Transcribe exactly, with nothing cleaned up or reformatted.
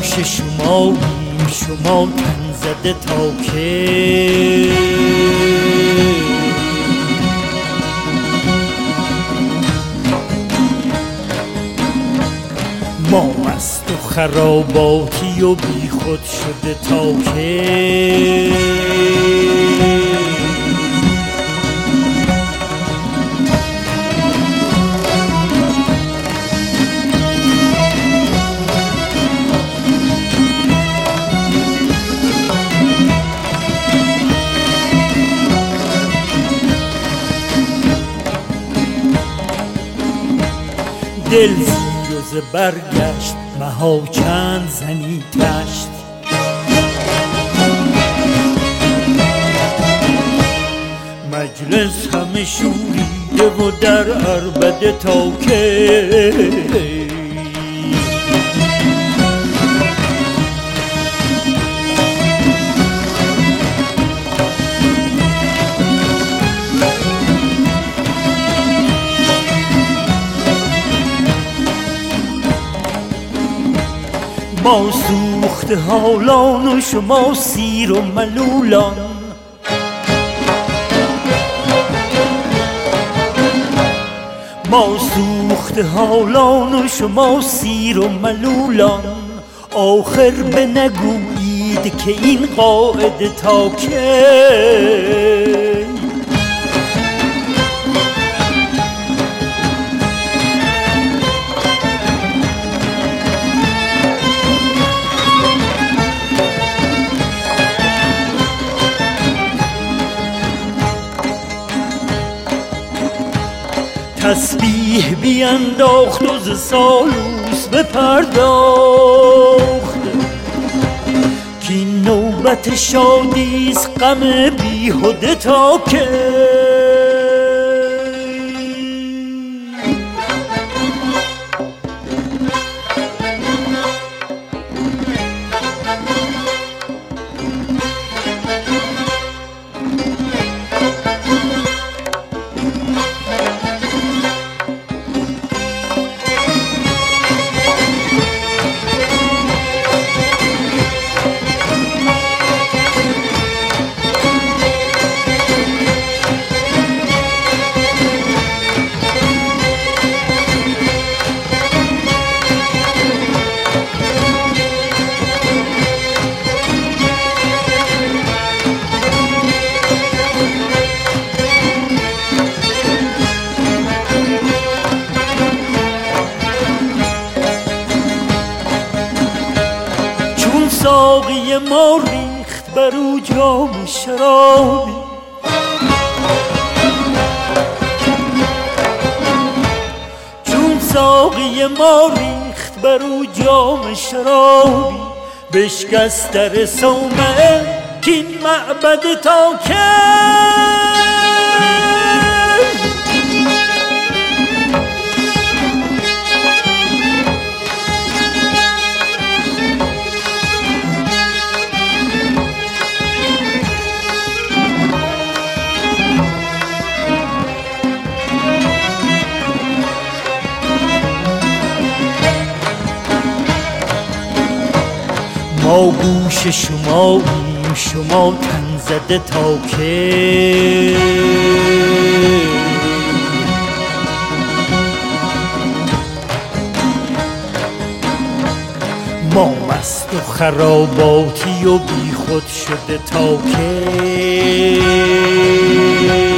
گوش شماییم شما تن زده تا که ما مست و خراباتی و بی خود شده تا که دل زیر و زبر گشت مها چند زنی دشت مجلس همه شوریده و در عربده تا که ما سوخت حالان و شما سیر و ملولان ما سوخت حالان و شما سیر و ملولان آخر به نگویید که این قاعده تا کی تسبیح بینداخت و ز سالوس بپرداخت کین نوبت شادیست غم بیهوده تا که ساقی ما ریخت بر او جام شرابی چون ساقی ما ریخت بر او جام شرابی بشکست در صومعه کین معبد تا که ما گوش شماییم شما تن زده تا که ما مست و خراباتی و بی خود شده تا که